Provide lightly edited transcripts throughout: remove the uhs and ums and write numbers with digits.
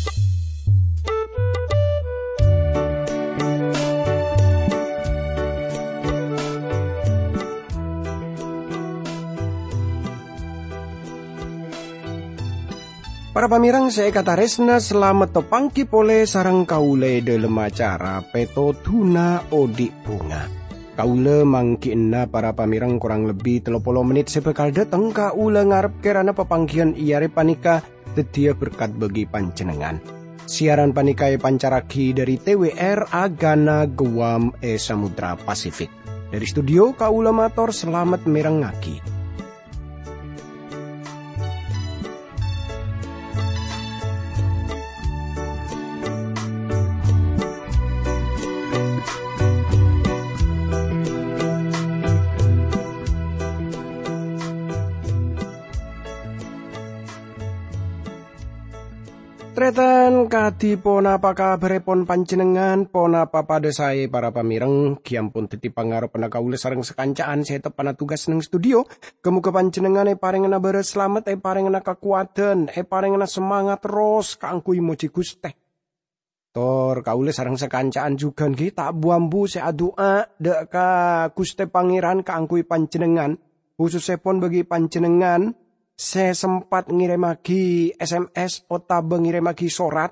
Para pamirang saya kata resna selamat tepangki pole sarang kaule dalam acara Peto Tuna Odik Bunga. Kaule mangkiinna para pamirang kurang lebih 30 menit sebekal dateng kaule ngarep kerana pepangkian iare panika tetia berkat bagi panjenengan. Siaran panikai pancaraki dari TWR Agana Guam Samudra Pasifik. Dari studio kaule mator selamat merengaki. Tretan kadi pon apa kabare pon panjenengan pon apa pada saya para pamireng kiampun titi pangarep penakaule sareng sekancaan saya tepana tugas neng studio kemuka panjenengan parengena beres selamat parengena kekuatan parengena semangat terus kaangkui moji Gusti tor kaule sareng sekancaan juga nggih tak buambu saya doa dek ka Gusti Pangeran kaangkui panjenengan khususnya pon bagi panjenengan. Saya sempat ngirim lagi SMS otabe ngirim lagi surat.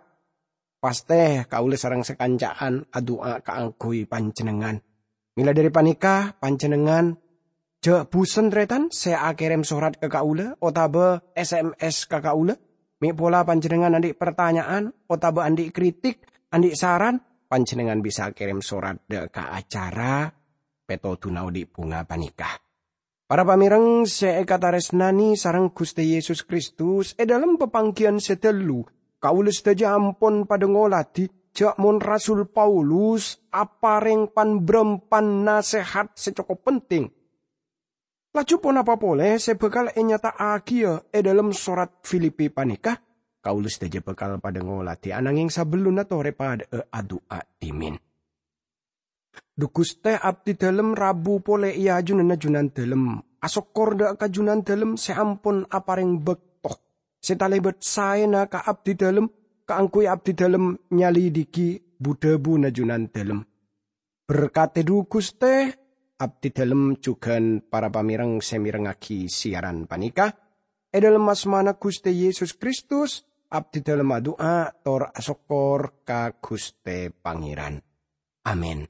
Paste kaule sareng sekancaan adua kaangkui panjenengan. Mila dari panika panjenengan je busen tretan saya kirim surat ke kaule otabe SMS ke kaule. Mi pola panjenengan andik pertanyaan otabe andik kritik andik saran panjenengan bisa kirim surat ke acara Peto Tuna Odik Bunga panika. Para pamireng saya kataresnani sareng Gusti Yesus Kristus dalam pepanggian setelu kaula sedaya ampun pada ngoladi jak mon Rasul Paulus apareng panbrempan nasihat secukup penting. Laju pun apa boleh saya bekal nyata agia dalam surat Filipi panikah kaula sedaya bekal pada ngoladi ananging sabeluna tore pada adua dimin. Dukus teh abdi dalem Rabu pole iya junan dalem asokor da kajunan dalem seampun apareng bektoh setalebet saena ka abdi dalem kaangkui abdi dalem nyali diki budebu najunan dalem berkate dukus teh abdi dalem jugan para pamireng semirengaki siaran panika dalem asmana Gusti Yesus Kristus abdi dalem adua tor asokor ka Gusti Pangeran amin.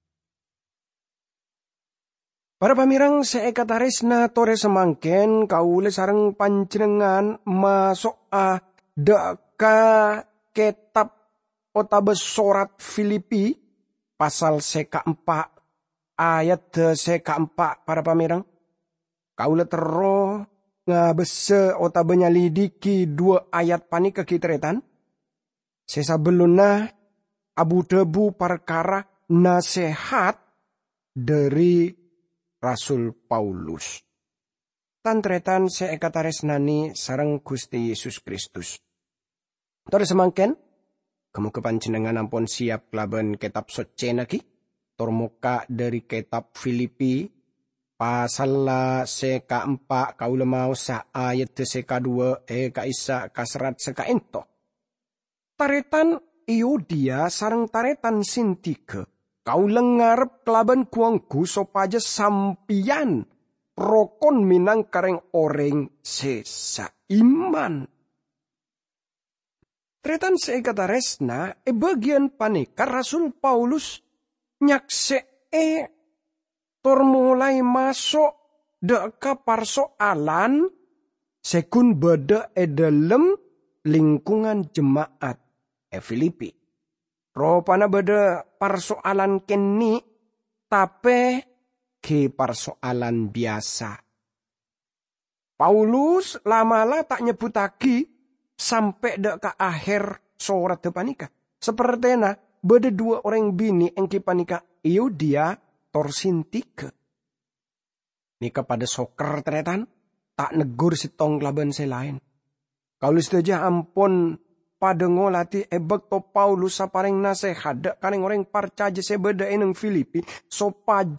Para pamirang saya kataresna tore semangken kaule sareng panjenengan masuk deka kitab otabe surat Filipi pasal seka 4 ayat seka 4 para pamirang kaule tero ngabese otabe nyalidiki 2 ayat panika kitretan sesabeluna abu debu perkara nasihat dari Rasul Paulus. Tantretan saya kataresnani sareng Gusti Yesus Kristus. Tor semangken, kamu kepanjenengan ampun siap kelaban kitab suci naki. Tor muka dari kitab Filipi pasal seka 4 kaula mau sa ayat seka 2 kaisa kasrat seka ento. Taretan Iodia sareng taretan Sintike. Kau lengarep kelaban kuangku sopaja sampian rokon minang kareng oreng sesa iman. Tretan seikata resna bagian panika Rasul Paulus nyakse tor mulai masuk deka persoalan sekun beda dalam lingkungan jemaat Filipi. Ropana beda persoalan kini, tapi ke persoalan biasa. Paulus lama-lama tak nyebut lagi sampai ke akhir surat panika. Sepertinya beda 2 orang bini engki panika Iodia torsintike. Nika pada soker teretan tak negur si tong laban selain. Kalau saja ampun pada ngolati ebek to Paulus sapareng nasehat kaneng orang parcaja sebeda eneng Filipi sopaja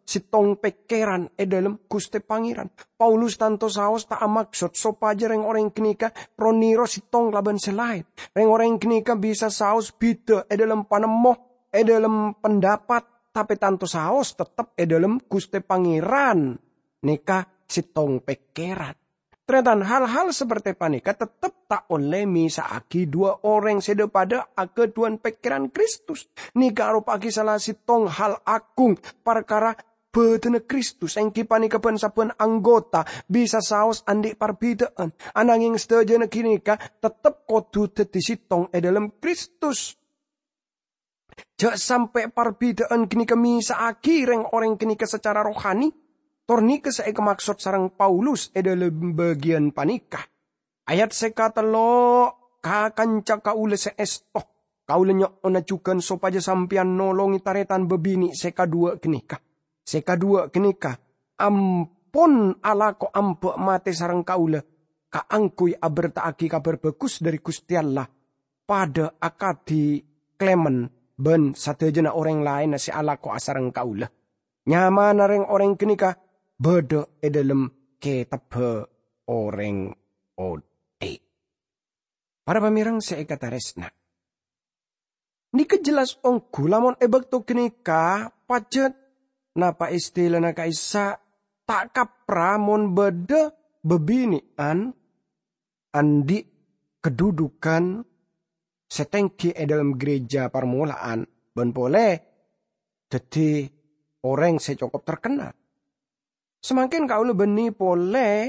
sitong pekeran dalam Gusti Pangeran. Paulus tanto saos tak maksud sopaja reng orang kenika proniro sitong laban selain. Reng orang kenika bisa saos bida dalam panemoh dalam pendapat, tapi tanto saos tetap dalam Gusti Pangeran nika sitong pekeran. Ternyata hal-hal seperti panika tetap tak oleh misaaki dua orang sedepada akeduan pikiran Kristus. Nika arupaki salah sitong hal agung perkara bedene Kristus. Engki panika pen saben anggota bisa saos andik parbedaan. Ananging sedaya kinika tetap kudu dadi sitong dalam Kristus. Jak sampai parbedaan kinika misaaki reng orang kinika secara rohani. Tornike saya kemaksud sarang Paulus dalam bagian panikah. Ayat sekatelo kakanca kaule seesto. Kaule nyok onacukan sopaja sampian nolongi taretan bebini sekadua kenika. Sekadua kenika. Ampun alako ampe mate sarang kaule. Kaangkui abertaaki kabar bagus dari Gusti Allah. Pada akadi Klemen ben satejana orang lain nasi alako asarang kaule. Nyaman reng orang kenika. Beda dalam kitab orang ode. Para pamirang saya kata resna. Nika jelas ongku lamun ebek to kenika pacet napa istilah na kaisa tak kapra mon beda bebinian andi kedudukan setengki dalam gereja permulaan ben boleh jadi orang secokop terkenal. Semakin kau lebeni boleh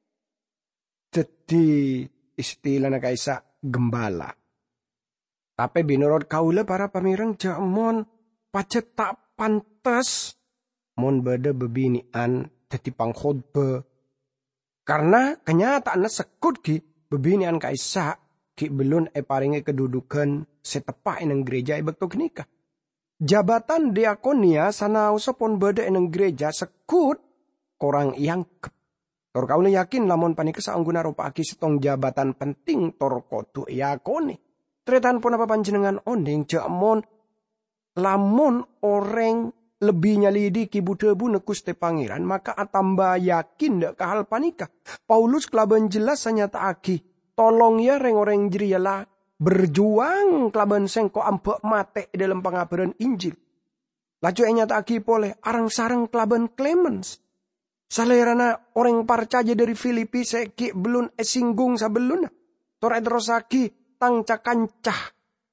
jadi istilah na kaisa gembala. Tapi binurut kau para pamirang jamon pacet tak pantas mon beda bebinian jadi pangkhotbah. Karena kenyataan sekut ki bebinian kaisa ki belum paringi kedudukan setepak nang gereja ibekto kenika. Jabatan diakonia sana usapon beda nang gereja sekut korang yang tor kaula yakin lamun panika saangguna rupaki setong jabatan penting tor kotu yakoni. Tretan pun apa panjenengan ondeng jamon lamun orang lebih nyalidiki budebu Gusti Pangeran maka atamba yakin dak kahal panika. Paulus kelaban jelas nyataaki tolong ya reng-orang jeriyalah berjuang kelaban sengko ampe mate dalam pengabaran Injil. Laju nyataaki poleh arang sarang kelaban Clemens. Salerana orang parcaja dari Filipi seki belum singgung sabeluna. Tor edrosaki tangca kancah.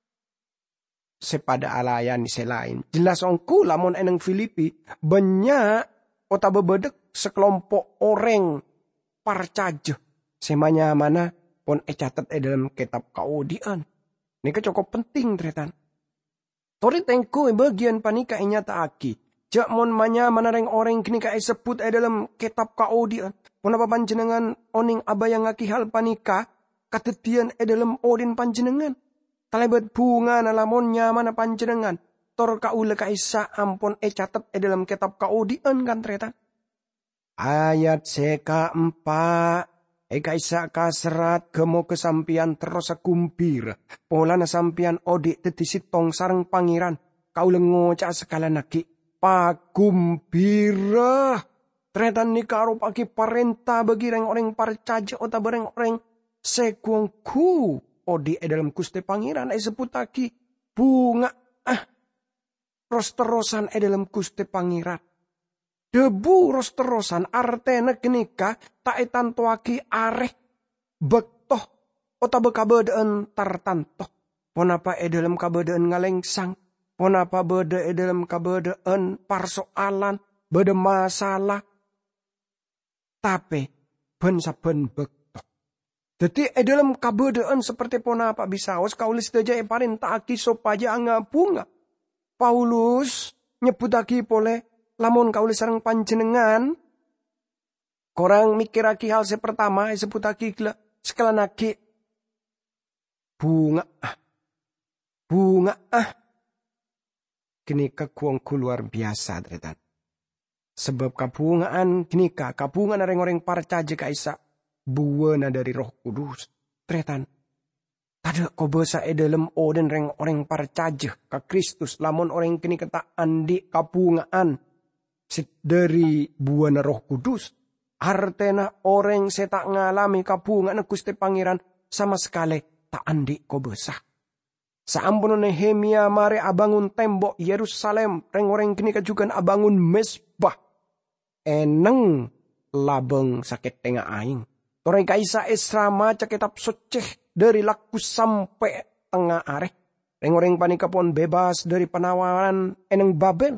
Sepada alayan selain. Jelas ongku lamun eneng Filipi banyak kota bebedek sekelompok orang parcaja. Semanya mana pon catat dalam kitab kaudian. Ini cukup penting tretan. Tori tengku bagian panika nyata aki. Jak mon manya manareng orang kini kai sebut dalam kitab kaudian. Pun apa panjenengan oning abayang aki hal panika katetian dalam odin panjenengan. Talebet bunga nalamon nyaman panjenengan. Tor kaule kaisa ampun catat dalam kitab kaudian kan tretan. Ayat seka 4. Kaisa kaserat kemo kesampian terus kumpir. Pola na sampian odik tetisitong sarang pangeran. Kaule ngocak sekala naki. Pagumbira. Ternyata nika arupaki parenta bagi orang parcaja ota bareng orang sekuangku. Odi dalam Gusti Pangeran sebutaki bunga rosterosan dalam Gusti Pangeran. Debu rosterosan artena kenika tak etantoaki areh bektoh ota bekabedaan tartantoh. Ponapa dalam kabedaan ngalengsang. Ponapa beda dalam kabedaan persoalan, beda masalah. Tapi ben saben bekto. Jadi dalam kabedaan seperti ponapa bisaos kaulis daja parin taaki sopaja angabunga. Paulus nyebutaki pole lamun kaulis sareng panjenengan. Korang mikiraki hal sepertama sebutaki sekelanaki bunga. Kenika kuangku luar biasa tretan. Sebab kabungaan kenika kabungan orang-orang parcaja kaisa buana dari Roh Kudus tretan. Tada ko besa dalam oden orang parcaja ka Kristus lamun orang kenika tak andi kabungaan dari buana Roh Kudus. Artena orang se tak ngalami kabungan Gusti Pangeran sama sekali tak andi ko besah. Saampun Nehemia mare abangun tembok Yerusalem, reng-reng kini kajukan abangun mesbah. Eneng labeng sakit tengah aing. Toreng kaisa Esra maca kitab soceh dari laku sampai tengah areh. Reng-reng panika pun bebas dari penawaran eneng Babel.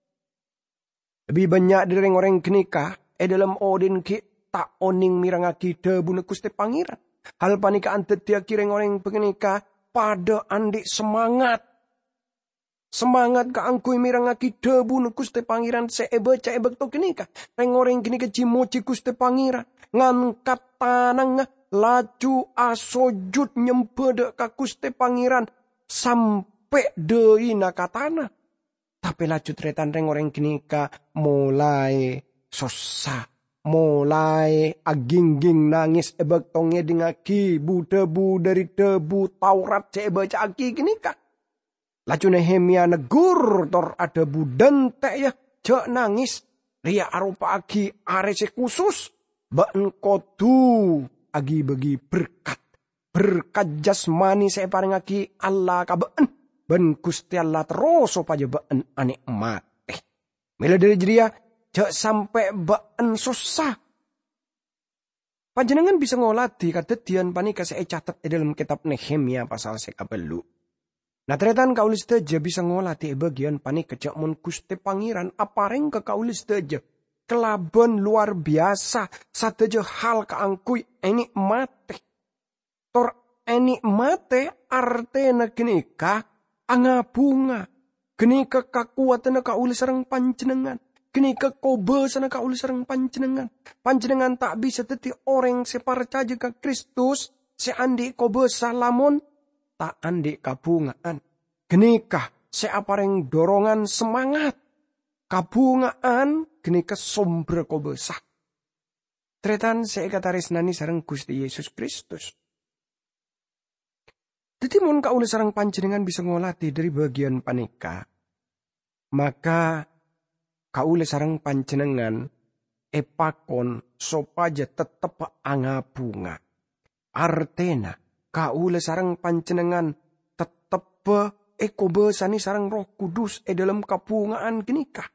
Lebih banyak dari reng-reng kenika dalam odin ki tak oning mirangaki debu Gusti Pangeran. Hal panika antetia reng-reng kenika pada andi semangat. Semangat ka angkui mirangaki debu Gusti Pangeran seebe caebek to kenika. Reng-reng kenika cimoci Gusti Pangeran. Ngangkat tanang laju asojud nyempede ka Gusti Pangeran sampai deina katana. Tapi laju tretan reng-reng kenika mulai susah. Mulai agingging nangis ebek tongnya dingaki debu dari debu Taurat saya baca aki gini kak. Laju Nehemia negur tor ada budente ya cek nangis. Ria arupa aki arese khusus. Baen kodu agi bagi berkat. Berkat jasmani saya paring aki Allah kabeen. Ben Gusti Allah terus supaya baen anik mati. Mila dari jeria. Jok sampai baen susah. Panjenengan bisa ngolati kadedian panika saya catat di dalam kitab Nehemia pasal sekapelu. Nah tretan kaulis teja bisa ngolati bagian panika jok mun Gusti Pangeran apareng ke kaulis teja. Kelaban luar biasa sateja hal keangkui ini mate. Tor ini mate artena genika angabunga. Genika kakuatan kaulis sareng panjenengan. Kini kekobe sana kauli sareng panjenengan. Panjenengan tak bisa teti orang separcaja ke Kristus. Seandi kobe salamun. Tak andi kabungaan. Genikah seapareng dorongan semangat. Kabungaan genika sombre kobe sah. Tretan seikataris nani sareng Gusti Yesus Kristus. Teti mun kauli sareng panjenengan bisa ngolati dari bagian panika. Maka kaule sareng panjenengan epakon sopaja tetep angabunga. Artena kaule sareng panjenengan tetep ekobesani sareng Roh Kudus dalam kabungaan genika.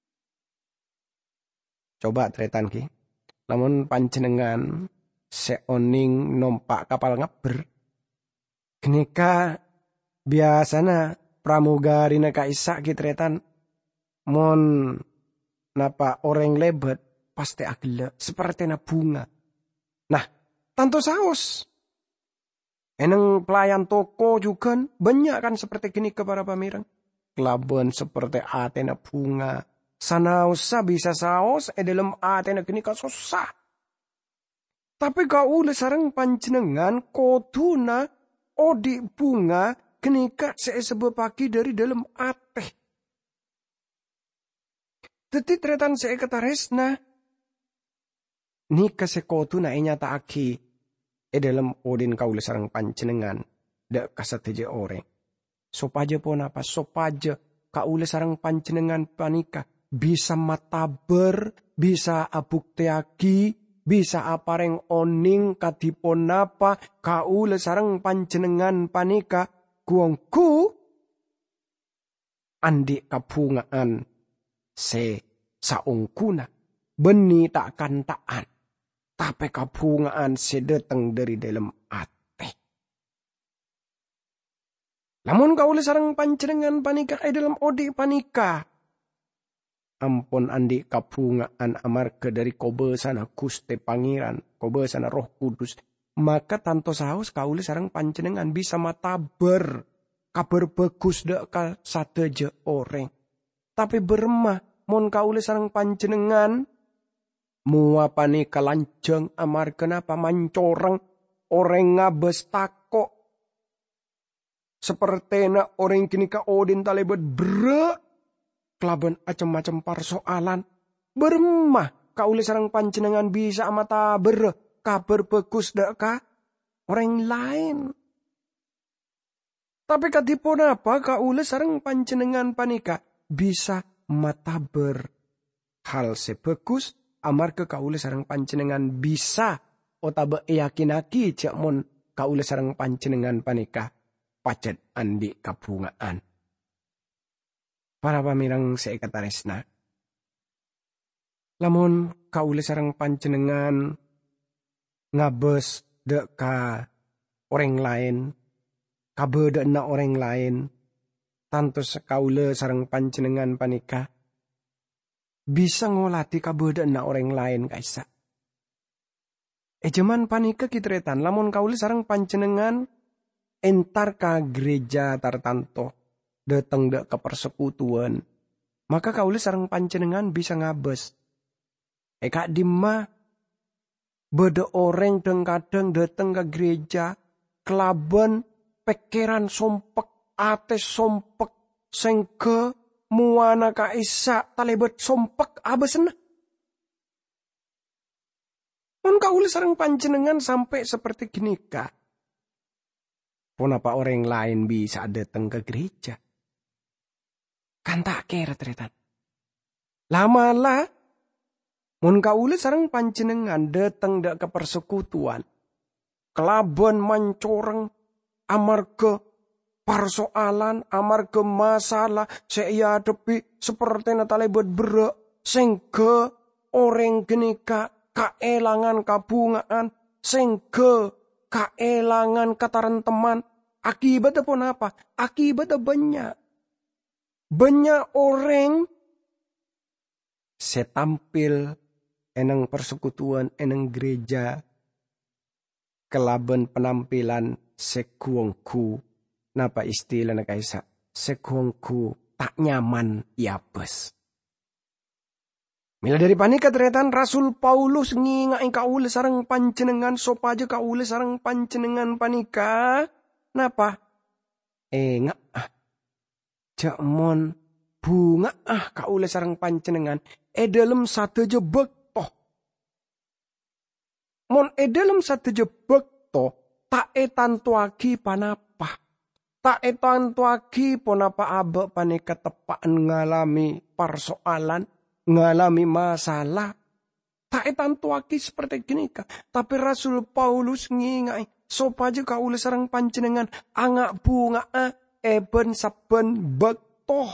Coba tretan ki. Namun panjenengan seoning nompak kapal ngaber. Genika biasana pramugari na kaisa ki tretan. Mon napa orang lebet pasti agile seperti na bunga. Nah, tanto saos. Eneng pelayan toko juga banyak kan seperti gini ke para pamirang. Kelaban seperti atena bunga. Sanausa bisa saos dalam atena gini ka susah. Tapi kau sareng panjenengan koduna odi bunga genika seesebe pagi dari dalam ateh. Teti tretan seekataresna. Nika sekotu na inyata aki. Dalam odin kaula sarang panjenengan. Dak kasateje oreng. Sopaja po napa sopaja. Kaula sarang panjenengan panika. Bisa mataber. Bisa abukteaki. Bisa apareng oning katipon napa. Kaula sarang panjenengan panika. Kuongku. Andi kabungaan. Saungkuna beni takkan taan tapi kabungaan sedeteng dari dalam ate. Lamun kaula sareng panjenengan panika dalam odi panika. Ampun andi kabungaan amarga dari kobesana Gusti Pangeran, kobesana Roh Kudus, maka tanto saos kaula sareng panjenengan bisa mataber kabar bagus dak ka sateje oreng. Tapi beremah mon kaule sareng panjenengan muapani kalanjeng amar kenapa mancoreng orang ngabes tako seperti na orang kini ka odin talebet bre kelaban acem-macem persoalan beremah kaule sareng panjenengan bisa amata ber kabar bagus dak ka orang lain. Tapi katipun apa kaule sareng panjenengan panika bisa mataber hal sebagus amarga kaula sareng panjenengan bisa otabe yakinaki cek mon kaula sareng panjenengan panika pacet andi kabungaan. Para pamirang saekataresna, lamun kaula sareng panjenengan ngabes dek ka orang lain, kabede na orang lain, tantos kaula sareng panjenengan panika bisa ngolati kabede na orang lain kaisa. Jaman panika kitretan lamun kaula sareng panjenengan entar ka gereja tartanto dateng dek ke persekutuan, maka kaula sareng panjenengan bisa ngabes. Kak Dimma beda orang kadang dateng ke gereja kelaban pikiran sompek, ate sompek, sengke muana kaisa talebet sompek abesna. Mun kaula sareng panjenengan sampai seperti gini kak. Kenapa orang lain bisa datang ke gereja? Kan tak kira tretan. Lamalah mun kaula sareng panjenengan datang dak ke persekutuan. Kelaban mancoreng amarga persoalan, amarga masalah saya hadapi seperti natalebet berek sengke orang genika kaelangan kabungaan sengke kaelangan kataran teman. Akibatnya pun apa? Akibatnya banyak. Banyak orang setampil eneng persekutuan, eneng gereja, kelaban penampilan sekuongku. Napa istilah na kaisa? Sekuongku tak nyaman yapes. Mila dari panika teretan Rasul Paulus ngingai kaula sareng panjenengan sopaja kaula sareng panjenengan panika. Napa? Jamon bunga kaula sareng panjenengan dalam satu jebek toh. Mon dalam satu jebek toh tak tantuaki panapa. Tak tantuaki ponapa abe panika tepaan ngalami persoalan. Ngalami masalah. Tak tantuaki seperti gini kah. Tapi Rasul Paulus ngingai. Sopaja kaula sareng panjenengan. Angak bunga eben saben bektoh.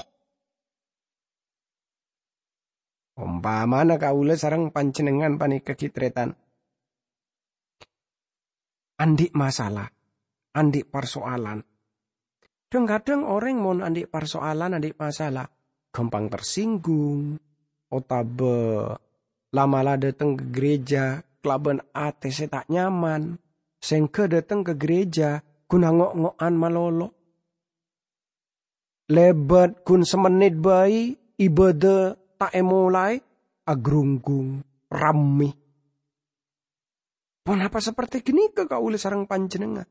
Umpamana kaula sareng panjenengan panika kitretan. Andik masalah. Andik persoalan. Kadang-kadang orang mau andik persoalan, andik masalah. Gampang tersinggung. Otabe lamalah datang ke gereja kelaban ate tak nyaman sengke datang ke gereja kun ngok-ngokan malolo lebat kun semenit bayi ibadah tak mulai agrunggung rami pun apa seperti gini ke kaula sareng panjenengan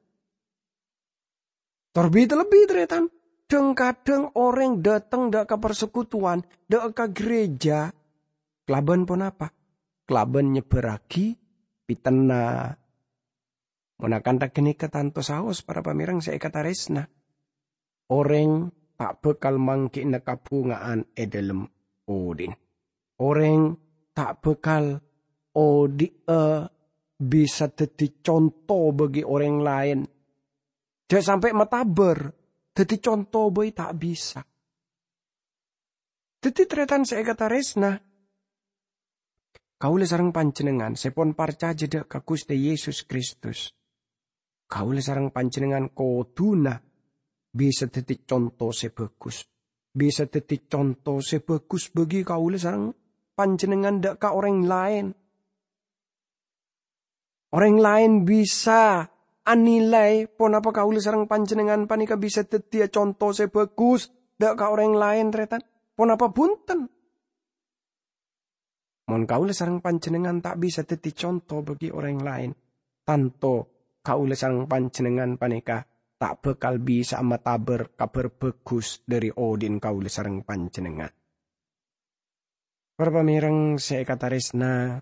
terbit lebih teretan. Kadang orang datang dak ke persekutuan, dak ke gereja, kelaban pun apa? Kelaban nyeberagi pitena. Munakan tak geni ketanto saos para pamirang saya kata resna. Orang tak bekal mangki nekabungaan edalem odin. Orang tak bekal bisa jadi contoh bagi orang lain. Jangan sampai metaber. Jadi contoh boy tak bisa. Jadi teretan saya kata resna. Kaula sareng panjenengan sepon parca jeda ka Gusti Yesus Kristus. Kaula sareng panjenengan koduna bisa jadi contoh sebagus. Bisa jadi contoh sebagus bagi kaula sareng panjenengan dak ka orang lain. Orang lain bisa anilai pon apa kaula sareng panjenengan panika bisa tetia contoh sebagus dak ka orang lain tretan pon apa bunten mon kaula sareng panjenengan tak bisa teti contoh bagi orang lain tanto kaula sareng panjenengan panika tak bekal bisa mataber kabar bagus dari odin kaula sareng panjenengan. Para pamireng saya kata resna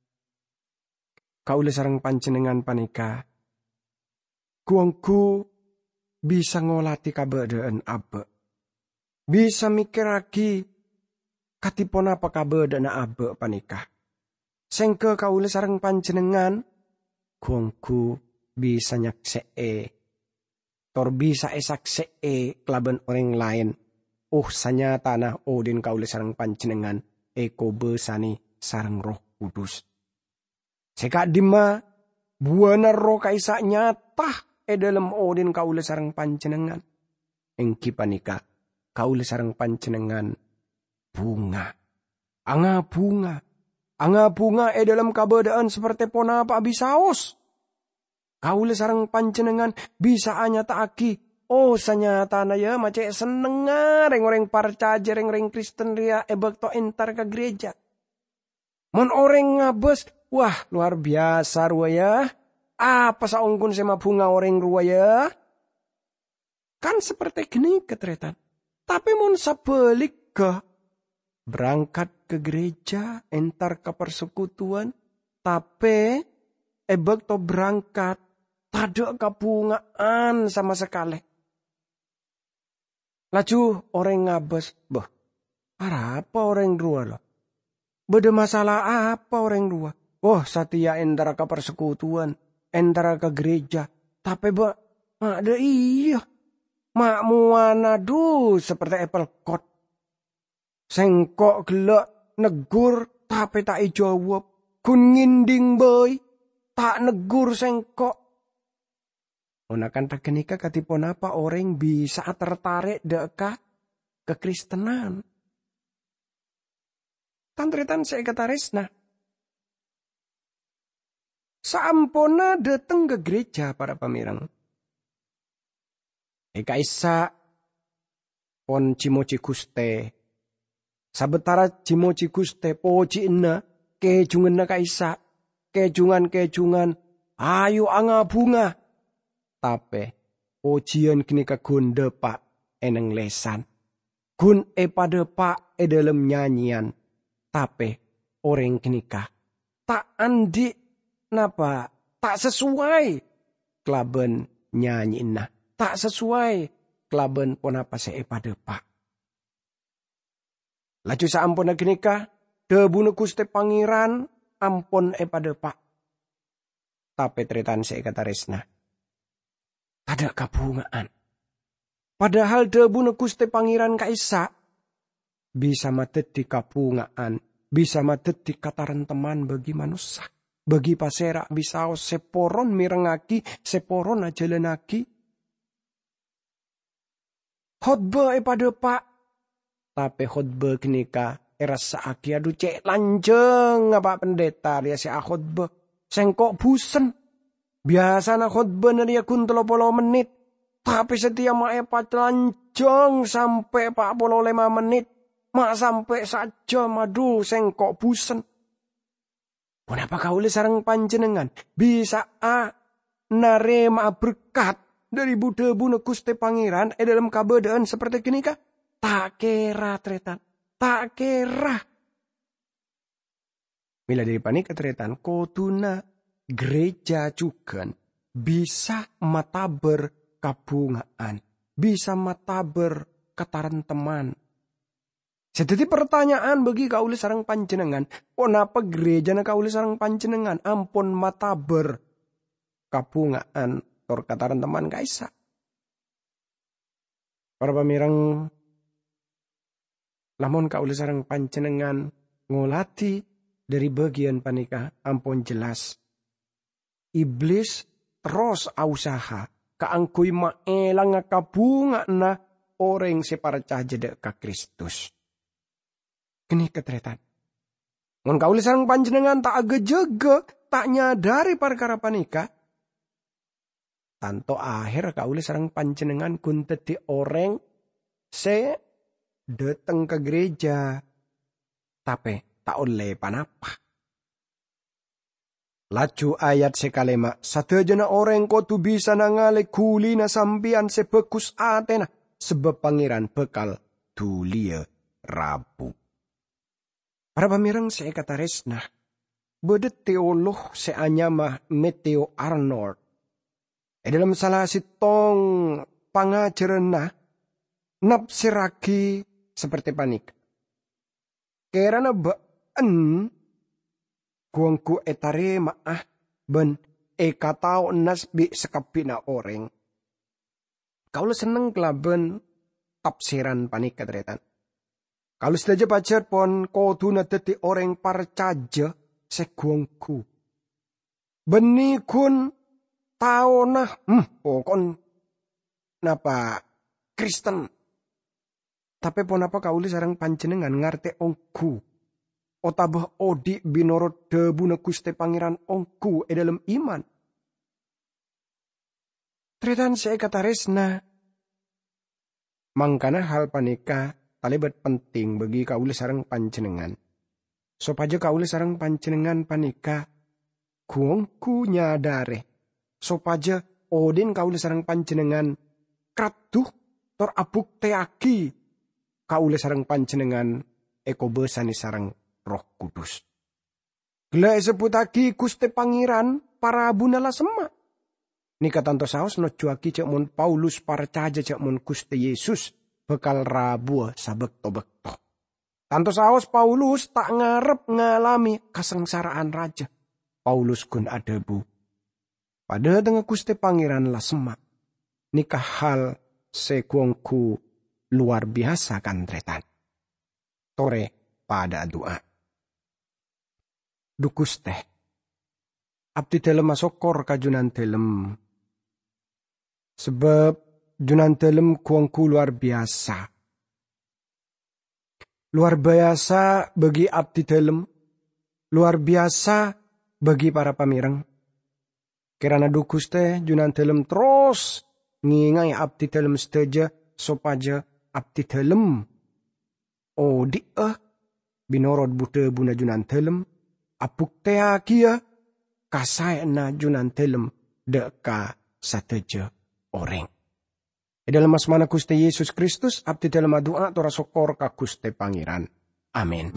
kaula sareng panjenengan panika kuangku bisa ngolati kabadaan abe. Bisa mikir lagi katipon apa kabedana abe panikah. Sengke kaula sareng panjenengan, gongku bisa nyaksee, tor bisa esaksee kelaban orang lain. Sanya tanah odin kaula sareng panjenengan, eko besani sareng Roh Kudus. Seka dima buana roh kaisa nyata dalam odin kaula sareng panjenengan. Engki panika kaula sareng panjenengan bunga. Anga bunga dalam kabadaan seperti ponapa abisaos. Kaula sareng panjenengan bisa anyata aki. Sanyata na ya mace seneng reng parcaja reng Kristen ria ebek to entar ke gereja. Mon orang ngabes, wah luar biasa ruaya. Apa saungkun sama bunga orang ruaya? Kan seperti gini ketretan. Tapi mon sabelik ke berangkat ke gereja, entar ke persekutuan, tapi ebek to berangkat, tada kabungaan sama sekali. Laju orang ngabes, apa orang dua loh? Beda masalah apa orang dua? Setia entar ke persekutuan, entar ke gereja, tapi ada iya. Mak muana seperti apple cot. Sengkok gelak negur tapi tak ijawab. Kun nginding boy tak negur sengkok. Onakan tak kenika katipon apa orang bisa tertarik deka kekristenan. Tantretan saya kataresna. Saampona dateng ke gereja para pamirang. Eka isa pon cimoci guste. Sabetara cimoci guste poci ina kejungan na kaisa. Kejungan. Ayo anga bunga. Tape pojian kini kagun depak eneng lesan. Gun pada pak dalam nyanyian. Tape orang kini tak andi napa tak sesuai kelaben nyanyi na. Tak sesuai kelaben pon apa pada pak. Laju saampun kenika debu Gusti Pangeran ampun pada pak. Tapi tretan saya kata resna. Ada kabungaan. Padahal debu Gusti Pangeran kaisa bisa matet di kabungaan, bisa matet di kataran teman bagi manusia. Bagi pasera bisa seporon mirengaki, seporon ajalenaki. Khotbah pada pak. Tapi khotbah kenika erasa aki aduh cek lanjeng apa pendeta dia si khotbah. Sengkok busen. Biasa na khotbah na dia kun 30 menit. Tapi setia mak epat lanjeng sampai 45 menit. Mak sampai saja madu sengkok busen. Kenapa kau sareng panjenengan bisa narema berkat dari budebu Gusti Pangeran dalam kabadaan seperti gini kah? Tak kira tretan. Tak kira. Mila dari panik tretan. Koduna gereja juga bisa mataber kabungaan. Bisa mataber kataran teman. Jadi pertanyaan bagi kauli sarang panjenengan. Kenapa gereja na kauli sarang panjenengan? Ampun mataber kabungaan. Tor kataran teman kaisa. Para pamirang. Lamun kauli sarang panjenengan ngolati dari bagian panikah ampun jelas. Iblis terus usaha kaangkuy maelang kabunga na orang separacah jeda ka Kristus. Kini ketretan. Ngon kauli sarang panjenengan tak agak tak nyadari perkara panika. Tanto akhir kauli sarang panjenengan kunteti orang datang ke gereja. Tapi tak oleh panapa. Laju ayat sekalema. Sadajana orang ko tu bisa nangale kuli na sambian sebekus atena. Sebab pangeran bekal tulia rabu. Para pamirang saya kata resna. Bede teolog seanyama Matthew Arnold. Dalam salah sitong pangajaran napsiraki seperti panik. Kerana baan guangku etare maah ben katao nasbi sekapina orang. Kalau seneng kelaben tafsiran panik kadretan. Kalau saja pacar pon kodu nadeti orang parcaja seguangku. Beni kun tao nah pokon napa Kristen. Tapi pon apa kauli sarang panjenengan ngarte ongku. Otabah odi binorot debu na Gusti Pangeran ongku dalam iman. Tretan saya kata resna. Mangkana hal panika talibat penting bagi kauli sarang panjenengan. Sopaja kauli sarang panjenengan panika kuongku nyadare. Sopaja odin kauli sarang panjenengan kratuh tor abuk teaki kauli sarang panjenengan eko besani sarang Roh Kudus. Gela sebutaki Gusti Pangeran para abunala sema. Nika tanto saos no cuaki cek mon Paulus parcaja cek mon Gusti Yesus bekal rabu sabekto-bekto. Tanto saos Paulus tak ngarep ngalami kesengsaraan raja. Paulus kun adebu. Pada tengah Gusti Pangeran la sema. Nika hal sekuongku luar biasa kan tretan. Tore pada doa. Dukus teh. Abdi telem masokor kajunan telem. Sebab junan telem kuangku luar biasa. Luar biasa bagi abdi telem. Luar biasa bagi para pamireng. Kirana dukus teh junan telem terus ngingai abdi telem seteja sopaja abdi telem. Oh binorod bute buna junan telem. Apuk tea kia kasayana junan telem deka sateja orang. Dalam asmana Gusti Yesus Kristus abdi dalam doa tora sokor ka Gusti Pangeran. Amin.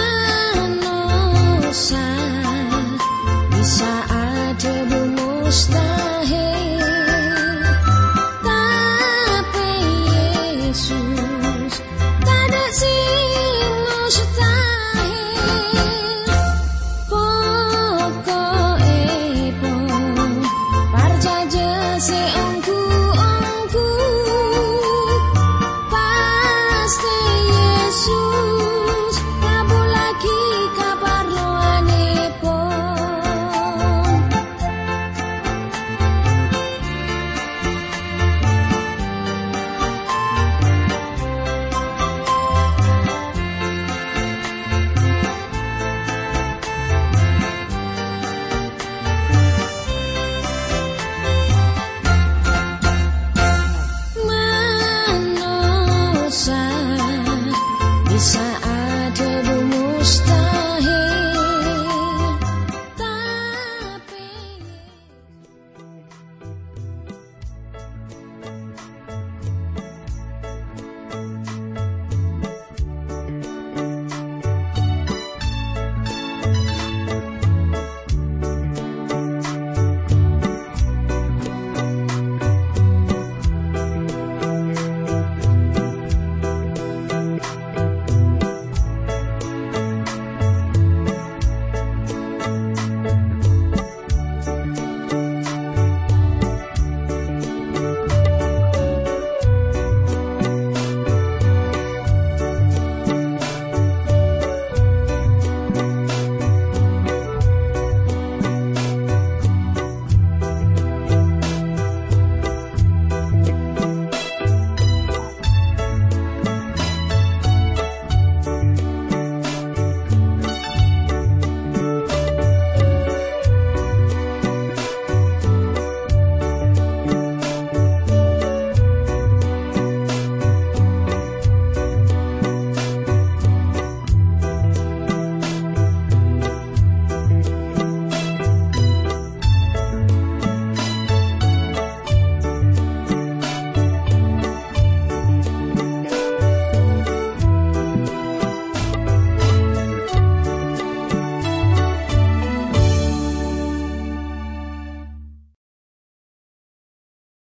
Bisa ada